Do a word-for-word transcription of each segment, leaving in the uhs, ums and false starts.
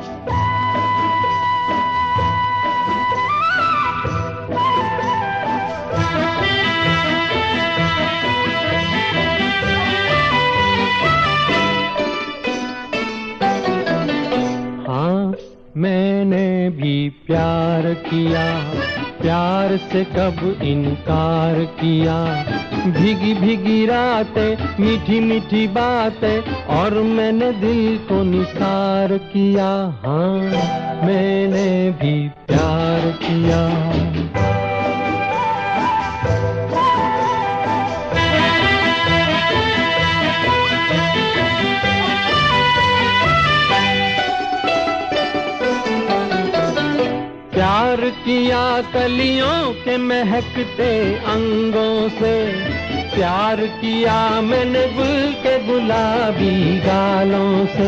मैंने भी प्यार किया, प्यार से कब इनकार किया। भीगी भीगी रातें, मीठी मीठी बातें, और मैंने दिल को निसार किया। हाँ, मैंने भी प्यार किया। प्यार किया कलियों के महकते अंगों से, प्यार किया मैंने गुल के गुलाबी गालों से।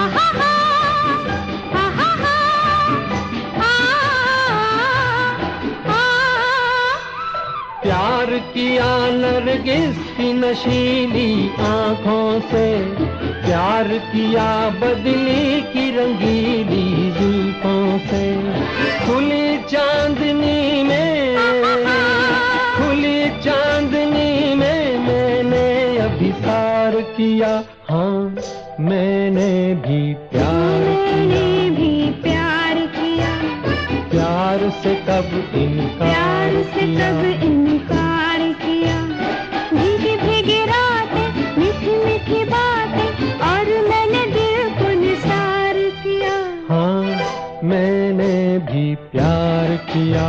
प्यार किया नरगिस की नशीली आँखों से, प्यार किया बदली की रंगीली जुल्फों से। खुली चांदनी में, खुली चांदनी में मैंने अभिसार किया। हाँ, मैंने भी प्यार किया, मैंने भी प्यार किया। प्यार से कब इनकार प्यार से कब इनकार किया। भीगी भीगी रातें, मीठी मीठी बातें, और मैंने दिल को निसार किया। हाँ, मैंने भी प्यार किया।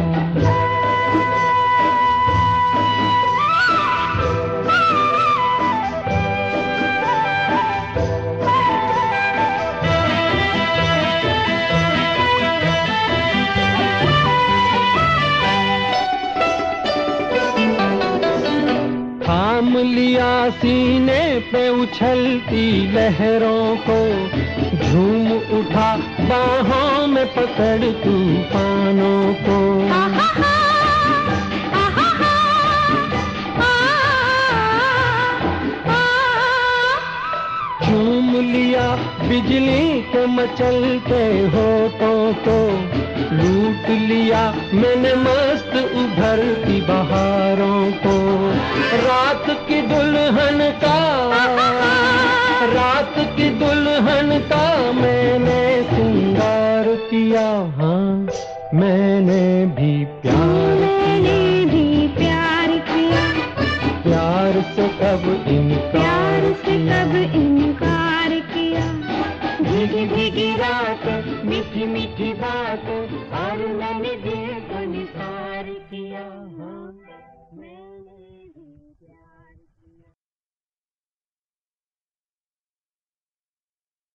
थाम लिया सीने पे उछलती लहरों को, झूम उठा बाहों में पकड़ तूफानों को। झूम लिया बिजली के मचलते होठों को, लूट लिया मैंने मस्त उभरती बहारों को। रात की दुल्हन का, रात की दुल्हन का मैंने श्रृंगार किया। हाँ, मैंने भी प्यार मैंने भी प्यार किया। प्यार से कब इनकार प्यार से किया। कब इनकार किया। भीगी भीगी रात, मीठी मीठी बात, और मैंने दिल को निसार